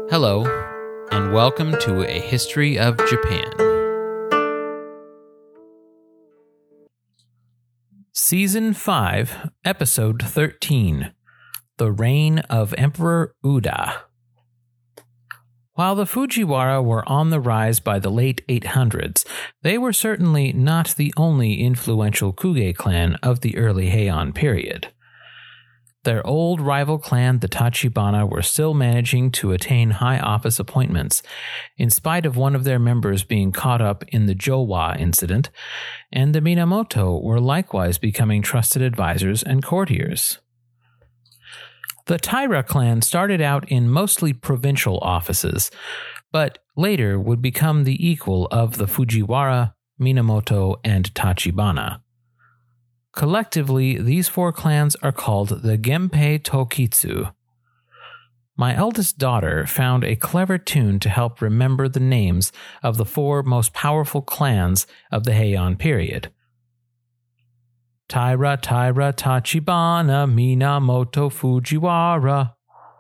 Hello, and welcome to A History of Japan. Season 5, Episode 13, The Reign of Emperor Uda. While the Fujiwara were on the rise by the late 800s, they were certainly not the only influential Kuge clan of the early Heian period. Their old rival clan, the Tachibana, were still managing to attain high office appointments, in spite of one of their members being caught up in the Jowa incident, and the Minamoto were likewise becoming trusted advisors and courtiers. The Taira clan started out in mostly provincial offices, but later would become the equal of the Fujiwara, Minamoto, and Tachibana. Collectively, these four clans are called the Genpei Tokitsu. My eldest daughter found a clever tune to help remember the names of the four most powerful clans of the Heian period. Taira, Tachibana, Minamoto, Fujiwara.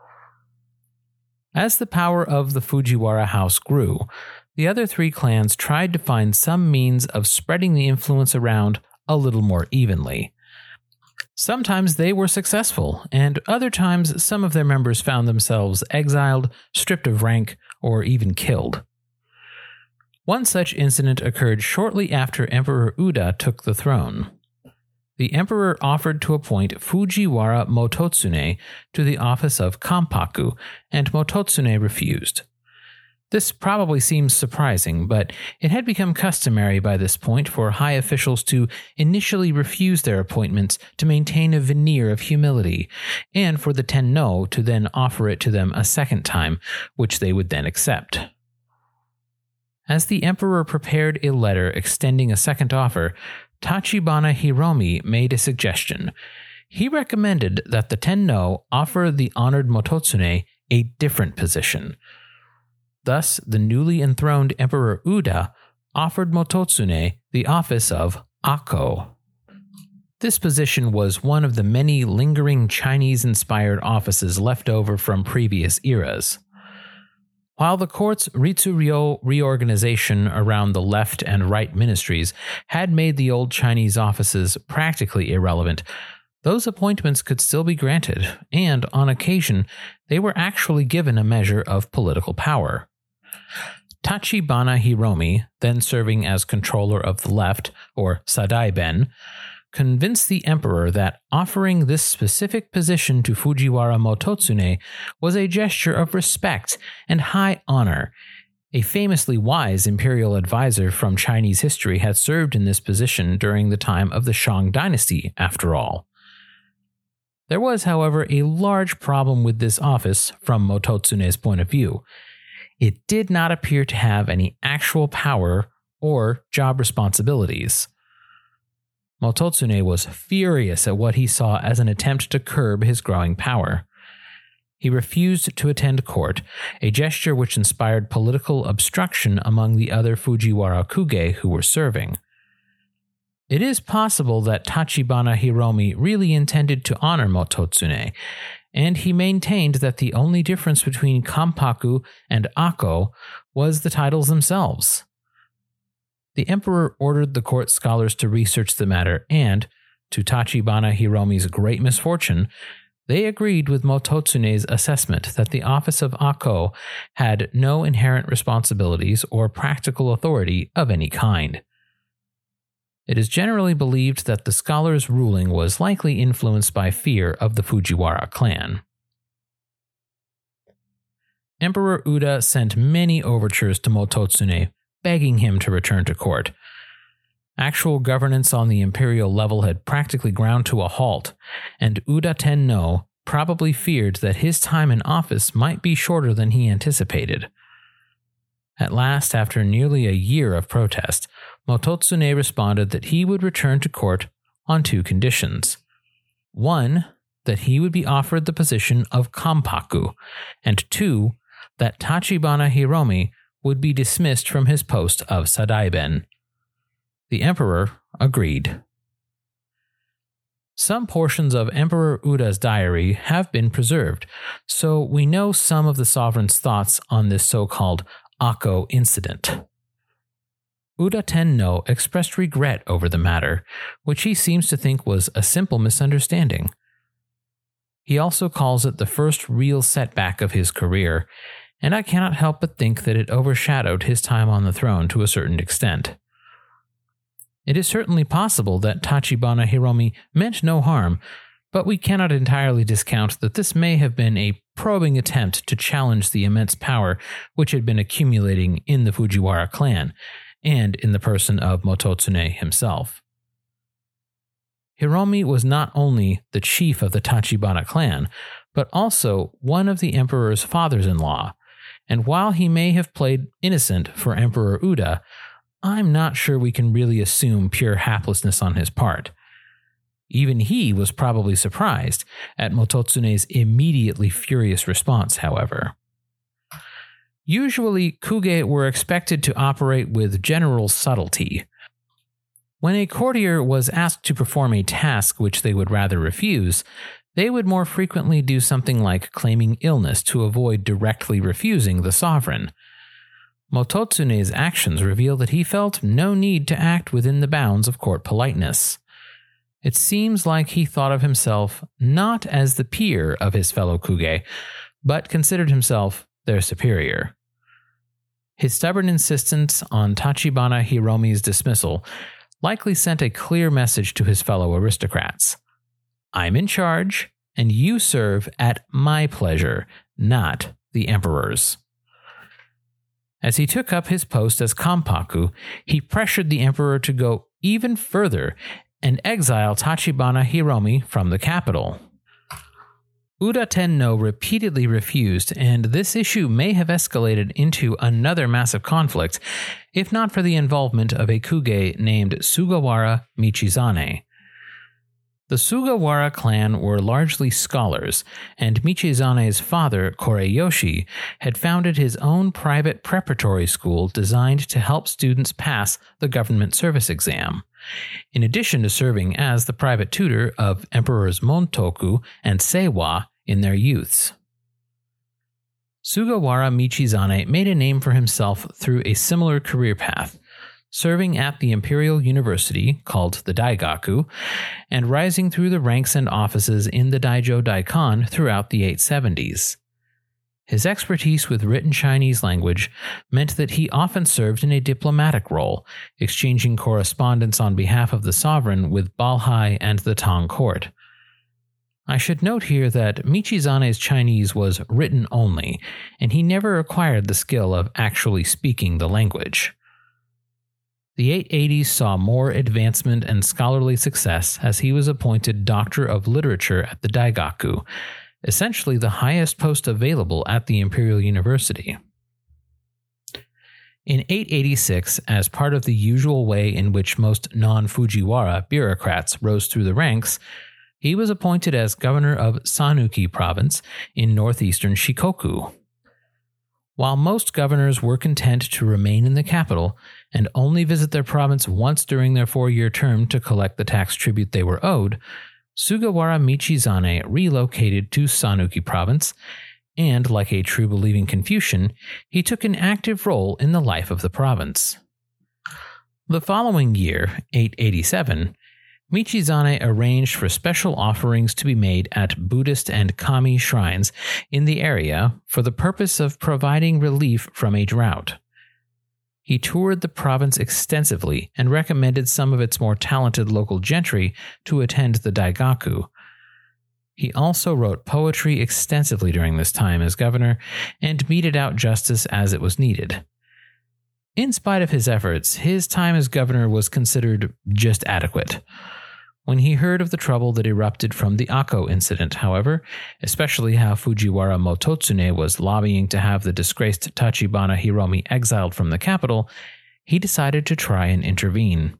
As the power of the Fujiwara house grew, the other three clans tried to find some means of spreading the influence around a little more evenly. Sometimes they were successful, and other times some of their members found themselves exiled, stripped of rank, or even killed. One such incident occurred shortly after Emperor Uda took the throne. The emperor offered to appoint Fujiwara Mototsune to the office of Kampaku, and Mototsune refused. This probably seems surprising, but it had become customary by this point for high officials to initially refuse their appointments to maintain a veneer of humility, and for the Tenno to then offer it to them a second time, which they would then accept. As the emperor prepared a letter extending a second offer, Tachibana Hiromi made a suggestion. He recommended that the Tenno offer the honored Mototsune a different position. Thus, the newly enthroned Emperor Uda offered Mototsune the office of Ako. This position was one of the many lingering Chinese-inspired offices left over from previous eras. While the court's Ritsuryo reorganization around the left and right ministries had made the old Chinese offices practically irrelevant, those appointments could still be granted, and on occasion, they were actually given a measure of political power. Tachibana Hiromi, then serving as controller of the left, or Sadaiben, convinced the emperor that offering this specific position to Fujiwara Mototsune was a gesture of respect and high honor. A famously wise imperial advisor from Chinese history had served in this position during the time of the Shang dynasty, after all. There was, however, a large problem with this office from Mototsune's point of view. It did not appear to have any actual power or job responsibilities. Mototsune was furious at what he saw as an attempt to curb his growing power. He refused to attend court, a gesture which inspired political obstruction among the other Fujiwara Kuge who were serving. It is possible that Tachibana Hiromi really intended to honor Mototsune, and he maintained that the only difference between Kampaku and Ako was the titles themselves. The emperor ordered the court scholars to research the matter, and, to Tachibana Hiromi's great misfortune, they agreed with Mototsune's assessment that the office of Ako had no inherent responsibilities or practical authority of any kind. It is generally believed that the scholar's ruling was likely influenced by fear of the Fujiwara clan. Emperor Uda sent many overtures to Mototsune, begging him to return to court. Actual governance on the imperial level had practically ground to a halt, and Uda Tenno probably feared that his time in office might be shorter than he anticipated. At last, after nearly a year of protest, Mototsune responded that he would return to court on two conditions. One, that he would be offered the position of Kampaku, and two, that Tachibana Hiromi would be dismissed from his post of Sadaiben. The emperor agreed. Some portions of Emperor Uda's diary have been preserved, so we know some of the sovereign's thoughts on this so-called Akko incident. Uda Tenno expressed regret over the matter, which he seems to think was a simple misunderstanding. He also calls it the first real setback of his career, and I cannot help but think that it overshadowed his time on the throne to a certain extent. It is certainly possible that Tachibana Hiromi meant no harm, but we cannot entirely discount that this may have been a probing attempt to challenge the immense power which had been accumulating in the Fujiwara clan, and in the person of Mototsune himself. Hiromi was not only the chief of the Tachibana clan, but also one of the emperor's fathers-in-law, and while he may have played innocent for Emperor Uda, I'm not sure we can really assume pure haplessness on his part. Even he was probably surprised at Mototsune's immediately furious response, however. Usually, kuge were expected to operate with general subtlety. When a courtier was asked to perform a task which they would rather refuse, they would more frequently do something like claiming illness to avoid directly refusing the sovereign. Mototsune's actions reveal that he felt no need to act within the bounds of court politeness. It seems like he thought of himself not as the peer of his fellow kuge, but considered himself their superior. His stubborn insistence on Tachibana Hiromi's dismissal likely sent a clear message to his fellow aristocrats. I'm in charge, and you serve at my pleasure, not the emperor's. As he took up his post as Kampaku, he pressured the emperor to go even further and exile Tachibana Hiromi from the capital. Uda Tenno repeatedly refused, and this issue may have escalated into another massive conflict, if not for the involvement of a kuge named Sugawara Michizane. The Sugawara clan were largely scholars, and Michizane's father, Koreyoshi, had founded his own private preparatory school designed to help students pass the government service exam, in addition to serving as the private tutor of Emperors Montoku and Seiwa in their youths. Sugawara Michizane made a name for himself through a similar career path, serving at the Imperial University, called the Daigaku, and rising through the ranks and offices in the Daijo Daikon throughout the 870s. His expertise with written Chinese language meant that he often served in a diplomatic role, exchanging correspondence on behalf of the sovereign with Balhae and the Tang court. I should note here that Michizane's Chinese was written only, and he never acquired the skill of actually speaking the language. The 880s saw more advancement and scholarly success as he was appointed Doctor of Literature at the Daigaku, essentially the highest post available at the Imperial University. In 886, as part of the usual way in which most non-Fujiwara bureaucrats rose through the ranks, he was appointed as governor of Sanuki province in northeastern Shikoku. While most governors were content to remain in the capital and only visit their province once during their 4-year term to collect the tax tribute they were owed, Sugawara Michizane relocated to Sanuki province, and like a true believing Confucian, he took an active role in the life of the province. The following year, 887, Michizane arranged for special offerings to be made at Buddhist and Kami shrines in the area for the purpose of providing relief from a drought. He toured the province extensively and recommended some of its more talented local gentry to attend the Daigaku. He also wrote poetry extensively during this time as governor and meted out justice as it was needed. In spite of his efforts, his time as governor was considered just adequate. When he heard of the trouble that erupted from the Akko incident, however, especially how Fujiwara Mototsune was lobbying to have the disgraced Tachibana Hiromi exiled from the capital, he decided to try and intervene.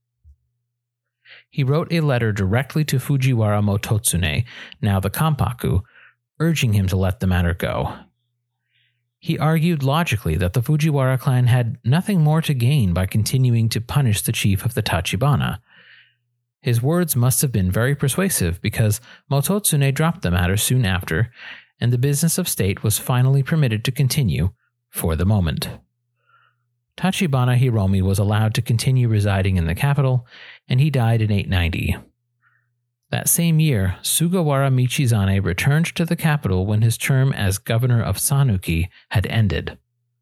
He wrote a letter directly to Fujiwara Mototsune, now the Kampaku, urging him to let the matter go. He argued logically that the Fujiwara clan had nothing more to gain by continuing to punish the chief of the Tachibana. His words must have been very persuasive because Mototsune dropped the matter soon after, and the business of state was finally permitted to continue for the moment. Tachibana Hiromi was allowed to continue residing in the capital, and he died in 890. That same year, Sugawara Michizane returned to the capital when his term as governor of Sanuki had ended.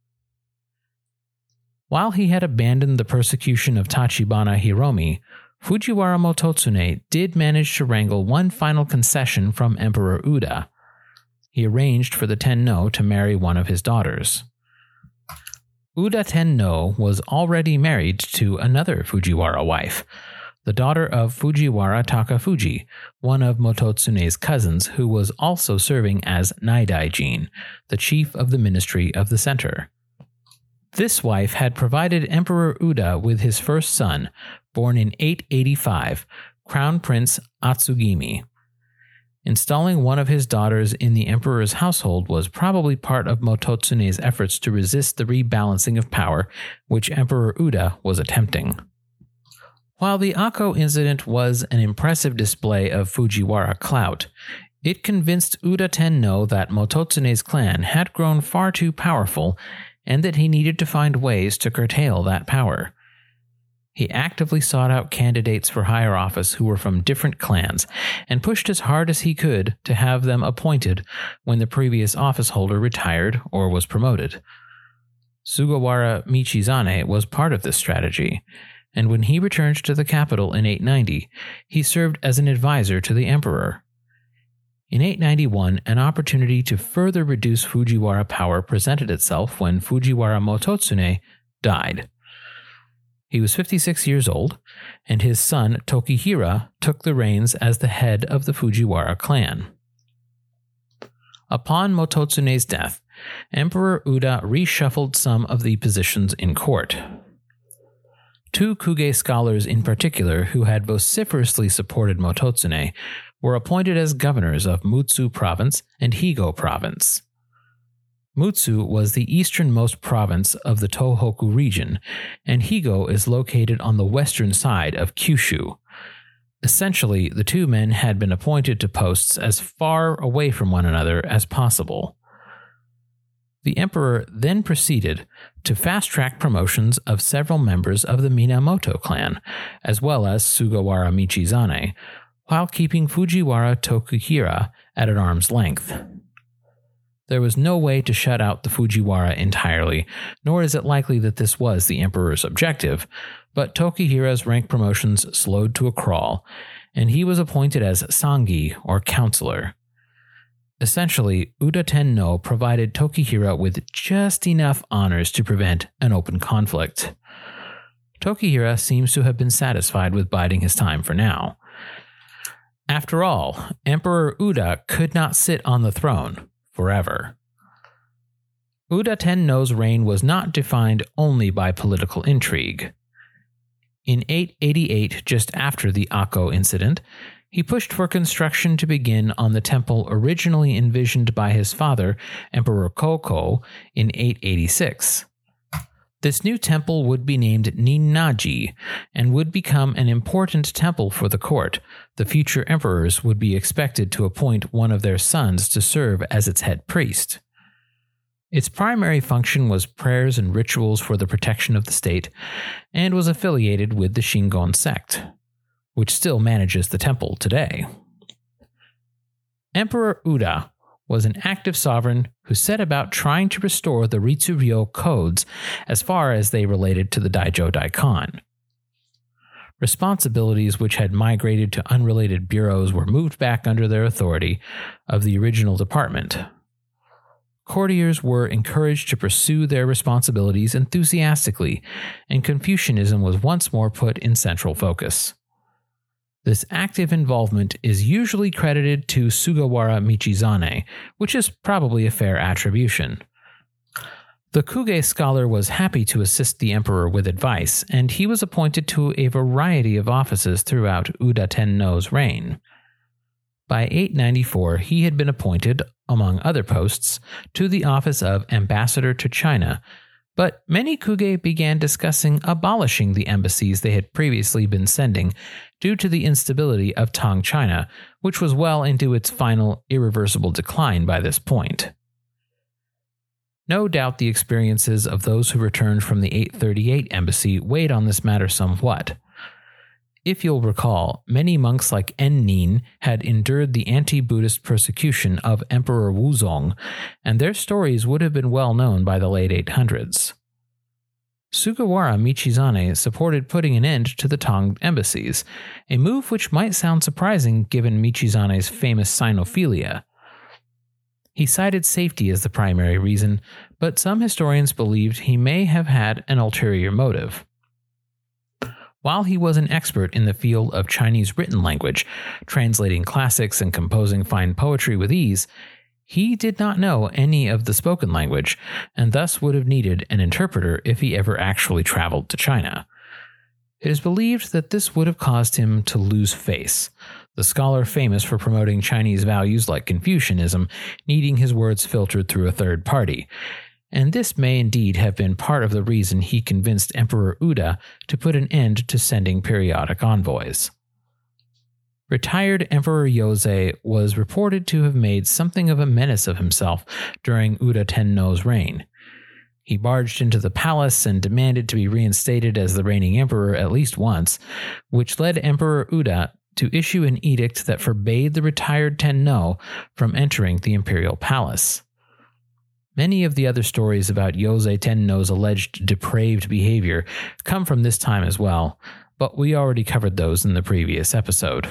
While he had abandoned the persecution of Tachibana Hiromi, Fujiwara Mototsune did manage to wrangle one final concession from Emperor Uda. He arranged for the Tenno to marry one of his daughters. Uda Tenno was already married to another Fujiwara wife, the daughter of Fujiwara Takafuji, one of Mototsune's cousins who was also serving as Naidaijin, the chief of the Ministry of the Center. This wife had provided Emperor Uda with his first son, born in 885, Crown Prince Atsugimi. Installing one of his daughters in the emperor's household was probably part of Mototsune's efforts to resist the rebalancing of power which Emperor Uda was attempting. While the Akko incident was an impressive display of Fujiwara clout, it convinced Uda Tenno that Mototsune's clan had grown far too powerful and that he needed to find ways to curtail that power. He actively sought out candidates for higher office who were from different clans and pushed as hard as he could to have them appointed when the previous office holder retired or was promoted. Sugawara Michizane was part of this strategy, and when he returned to the capital in 890, he served as an advisor to the emperor. In 891, an opportunity to further reduce Fujiwara power presented itself when Fujiwara Mototsune died. He was 56 years old, and his son Tokihira took the reins as the head of the Fujiwara clan. Upon Mototsune's death, Emperor Uda reshuffled some of the positions in court. Two Kuge scholars in particular who had vociferously supported Mototsune were appointed as governors of Mutsu Province and Higo Province. Mutsu was the easternmost province of the Tohoku region, and Higo is located on the western side of Kyushu. Essentially, the two men had been appointed to posts as far away from one another as possible. The emperor then proceeded to fast-track promotions of several members of the Minamoto clan, as well as Sugawara Michizane, while keeping Fujiwara Tokihira at an arm's length. There was no way to shut out the Fujiwara entirely, nor is it likely that this was the emperor's objective, but Tokihira's rank promotions slowed to a crawl, and he was appointed as Sangi, or counselor. Essentially, Uda Tenno provided Tokihira with just enough honors to prevent an open conflict. Tokihira seems to have been satisfied with biding his time for now. After all, Emperor Uda could not sit on the throne forever. Uda Tenno's reign was not defined only by political intrigue. In 888, just after the Akko incident, he pushed for construction to begin on the temple originally envisioned by his father, Emperor Koko, in 886. This new temple would be named Ninnaji and would become an important temple for the court. The future emperors would be expected to appoint one of their sons to serve as its head priest. Its primary function was prayers and rituals for the protection of the state, and was affiliated with the Shingon sect, which still manages the temple today. Emperor Uda was an active sovereign who set about trying to restore the Ritsuryo codes as far as they related to the Daijo Daikon. Responsibilities which had migrated to unrelated bureaus were moved back under their authority of the original department. Courtiers were encouraged to pursue their responsibilities enthusiastically, and Confucianism was once more put in central focus. This active involvement is usually credited to Sugawara Michizane, which is probably a fair attribution. The Kuge scholar was happy to assist the emperor with advice, and he was appointed to a variety of offices throughout Uda Tenno's reign. By 894, he had been appointed, among other posts, to the office of ambassador to China, But many Kuge began discussing abolishing the embassies they had previously been sending due to the instability of Tang China, which was well into its final irreversible decline by this point. No doubt the experiences of those who returned from the 838 embassy weighed on this matter somewhat. If you'll recall, many monks like En Nin had endured the anti-Buddhist persecution of Emperor Wuzong, and their stories would have been well known by the late 800s. Sugawara Michizane supported putting an end to the Tang embassies, a move which might sound surprising given Michizane's famous sinophilia. He cited safety as the primary reason, but some historians believed he may have had an ulterior motive. While he was an expert in the field of Chinese written language, translating classics and composing fine poetry with ease, he did not know any of the spoken language, and thus would have needed an interpreter if he ever actually traveled to China. It is believed that this would have caused him to lose face, the scholar famous for promoting Chinese values like Confucianism, needing his words filtered through a third party. And this may indeed have been part of the reason he convinced Emperor Uda to put an end to sending periodic envoys. Retired Emperor Yozei was reported to have made something of a menace of himself during Uda Tenno's reign. He barged into the palace and demanded to be reinstated as the reigning emperor at least once, which led Emperor Uda to issue an edict that forbade the retired Tenno from entering the imperial palace. Many of the other stories about Yozei Tenno's alleged depraved behavior come from this time as well, but we already covered those in the previous episode.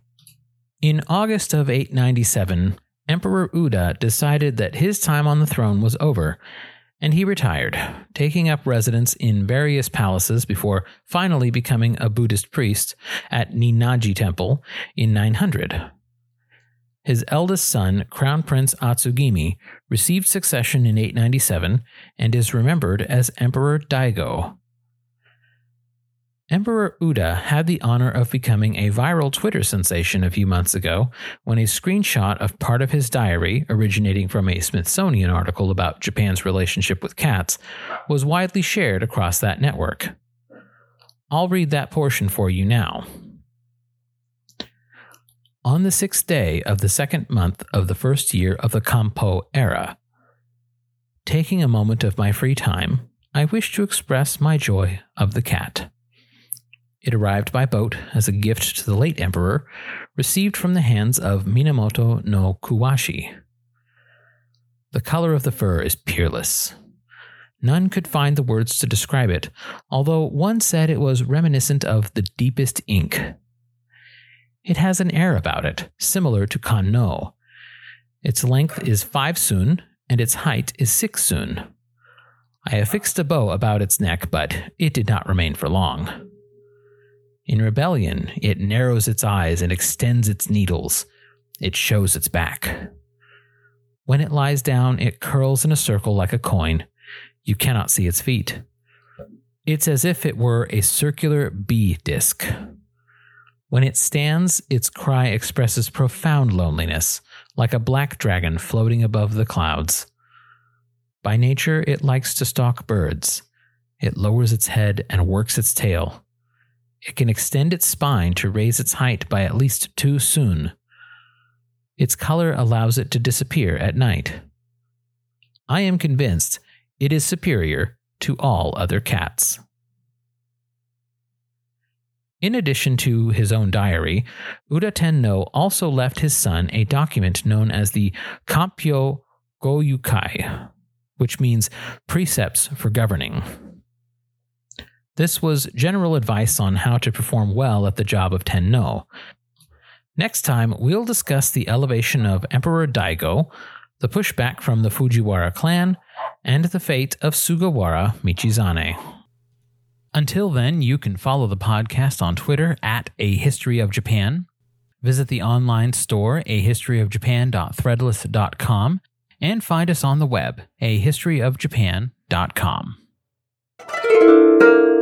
In August of 897, Emperor Uda decided that his time on the throne was over, and he retired, taking up residence in various palaces before finally becoming a Buddhist priest at Ninnaji Temple in 900. His eldest son, Crown Prince Atsugimi, received succession in 897 and is remembered as Emperor Daigo. Emperor Uda had the honor of becoming a viral Twitter sensation a few months ago when a screenshot of part of his diary, originating from a Smithsonian article about Japan's relationship with cats, was widely shared across that network. I'll read that portion for you now. On the 6th day of the 2nd month of the 1st year of the Kampo era, taking a moment of my free time, I wish to express my joy of the cat. It arrived by boat as a gift to the late emperor, received from the hands of Minamoto no Kuwashi. The color of the fur is peerless. None could find the words to describe it, although one said it was reminiscent of the deepest ink. It has an air about it, similar to Kanno. Its length is 5 sun, and its height is 6 sun. I affixed a bow about its neck, but it did not remain for long. In rebellion, it narrows its eyes and extends its needles. It shows its back. When it lies down, it curls in a circle like a coin. You cannot see its feet. It's as if it were a circular bee disc. When it stands, its cry expresses profound loneliness, like a black dragon floating above the clouds. By nature, it likes to stalk birds. It lowers its head and works its tail. It can extend its spine to raise its height by at least 2 sun. Its color allows it to disappear at night. I am convinced it is superior to all other cats. In addition to his own diary, Uda Tenno also left his son a document known as the Kampyo Goyukai, which means precepts for governing. This was general advice on how to perform well at the job of Tenno. Next time, we'll discuss the elevation of Emperor Daigo, the pushback from the Fujiwara clan, and the fate of Sugawara Michizane. Until then, you can follow the podcast on Twitter at A History of Japan, visit the online store ahistoryofjapan.threadless.com, and find us on the web, ahistoryofjapan.com.